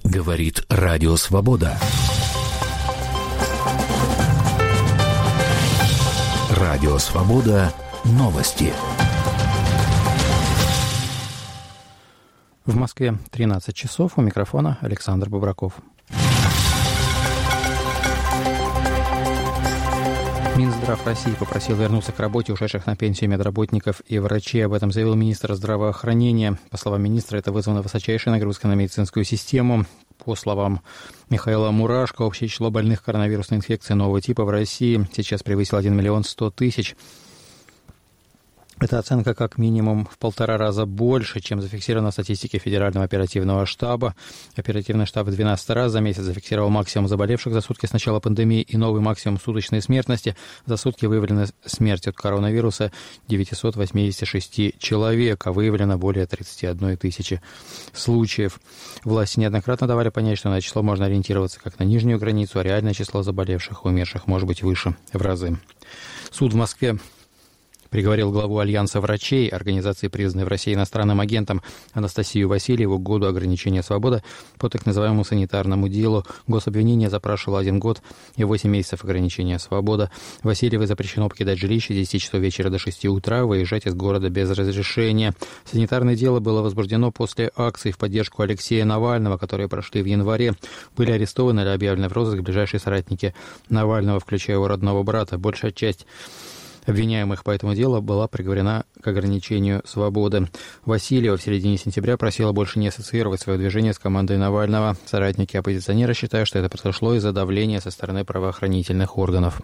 Говорит Радио Свобода. Радио Свобода. Новости. В Москве 13 часов. У микрофона Александр Бобраков. Минздрав России попросил вернуться к работе ушедших на пенсию медработников и врачей. Об этом заявил министр здравоохранения. По словам министра, это вызвано высочайшей нагрузкой на медицинскую систему. По словам Михаила Мурашко, общее число больных коронавирусной инфекцией нового типа в России сейчас превысило 1 миллион 100 тысяч. Эта оценка как минимум в 1,5 раза больше, чем зафиксировано в статистике Федерального оперативного штаба. Оперативный штаб в 12 раз за месяц зафиксировал максимум заболевших за сутки с начала пандемии и новый максимум суточной смертности. За сутки выявлена смерть от коронавируса 986 человек, а выявлено более 31 тысячи случаев. Власти неоднократно давали понять, что на число можно ориентироваться как на нижнюю границу, а реальное число заболевших и умерших может быть выше в разы. Суд в Москве приговорил главу Альянса врачей, организации, признанной в России иностранным агентом, Анастасию Васильеву к году ограничения свободы по так называемому санитарному делу. Гособвинение запрашивало 1 год и 8 месяцев ограничения свободы. Васильевой запрещено покидать жилище с 10 часов вечера до 6 утра, выезжать из города без разрешения. Санитарное дело было возбуждено после акций в поддержку Алексея Навального, которые прошли в январе. Были арестованы или объявлены в розыск ближайшие соратники Навального, включая его родного брата. Большая часть обвиняемых по этому делу была приговорена к ограничению свободы. Васильева в середине сентября просила больше не ассоциировать свое движение с командой Навального. Соратники оппозиционера считают, что это произошло из-за давления со стороны правоохранительных органов.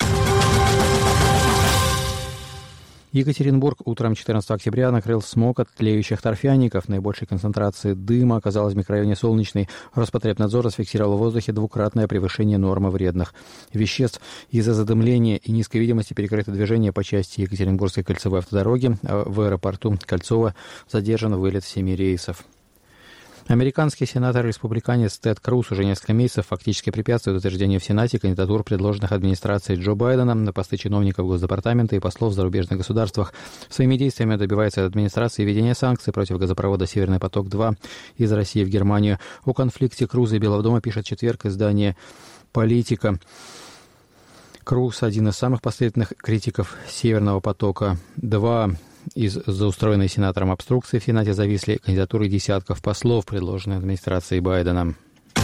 Екатеринбург утром 14 октября накрыл смог от тлеющих торфяников. Наибольшей концентрации дыма оказалась в микрорайоне Солнечный. Роспотребнадзор зафиксировал в воздухе 2-кратное превышение нормы вредных веществ. Из-за задымления и низкой видимости перекрыто движение по части Екатеринбургской кольцевой автодороги. В аэропорту Кольцово задержан вылет 7 рейсов. Американский сенатор-республиканец Тед Круз уже несколько месяцев фактически препятствует утверждению в Сенате кандидатур, предложенных администрацией Джо Байдена на посты чиновников Госдепартамента и послов в зарубежных государствах. Своими действиями добивается от администрации введения санкций против газопровода «Северный поток-2» из России в Германию. О конфликте Круза и Белого дома пишет в четверг издание «Политика». Круз – один из самых последовательных критиков «Северного потока-2». Из-за устроенной сенатором обструкции в Сенате зависли кандидатуры десятков послов, предложенные администрацией Байдена.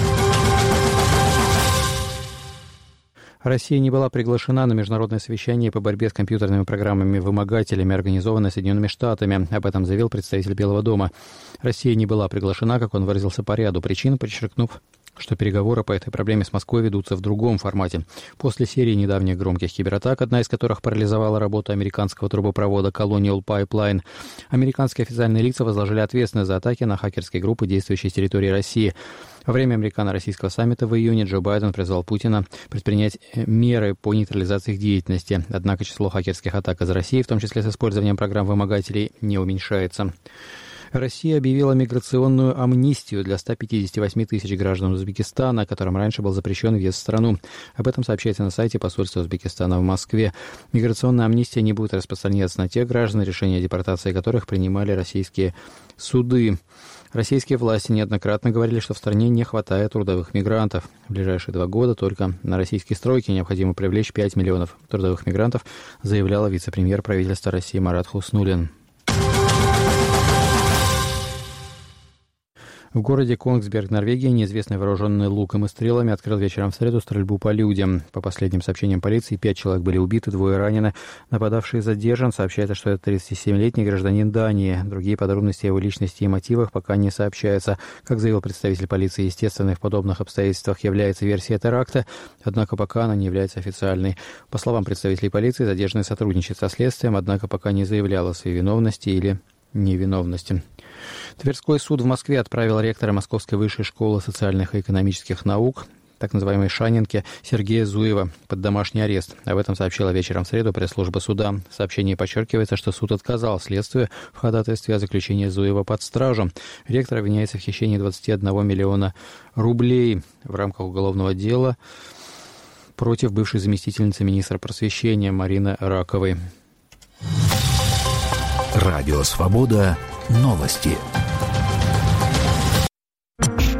Россия не была приглашена на международное совещание по борьбе с компьютерными программами-вымогателями, организованное Соединенными Штатами. Об этом заявил представитель Белого дома. Россия не была приглашена, как он выразился, по ряду причин, подчеркнув, что переговоры по этой проблеме с Москвой ведутся в другом формате. После серии недавних громких кибератак, одна из которых парализовала работу американского трубопровода Colonial Pipeline, американские официальные лица возложили ответственность за атаки на хакерские группы, действующие с территории России. Во время американо-российского саммита в июне Джо Байден призвал Путина предпринять меры по нейтрализации их деятельности. Однако число хакерских атак из России, в том числе с использованием программ-вымогателей, не уменьшается. Россия объявила миграционную амнистию для 158 тысяч граждан Узбекистана, которым раньше был запрещен въезд в страну. Об этом сообщается на сайте посольства Узбекистана в Москве. Миграционная амнистия не будет распространяться на тех граждан, решения о депортации которых принимали российские суды. Российские власти неоднократно говорили, что в стране не хватает трудовых мигрантов. В ближайшие 2 года только на российские стройки необходимо привлечь 5 миллионов трудовых мигрантов, заявляла вице-премьер правительства России Марат Хуснуллин. В городе Конгсберг, Норвегия, неизвестный вооруженный луком и стрелами открыл вечером в среду стрельбу по людям. По последним сообщениям полиции, 5 человек были убиты, 2 ранены. Нападавший задержан. Сообщается, что это 37-летний гражданин Дании. Другие подробности о его личности и мотивах пока не сообщаются. Как заявил представитель полиции, естественно, в подобных обстоятельствах является версия теракта, однако пока она не является официальной. По словам представителей полиции, задержанный сотрудничает со следствием, однако пока не заявлял о своей виновности или невиновности. Тверской суд в Москве отправил ректора Московской высшей школы социальных и экономических наук, так называемой Шанинки, Сергея Зуева под домашний арест. Об этом сообщила вечером в среду пресс-служба суда. В сообщении подчеркивается, что суд отказал следствию в ходатайстве о заключении Зуева под стражу. Ректор обвиняется в хищении 21 миллиона рублей в рамках уголовного дела против бывшей заместительницы министра просвещения Марины Раковой. Радио «Свобода». Новости.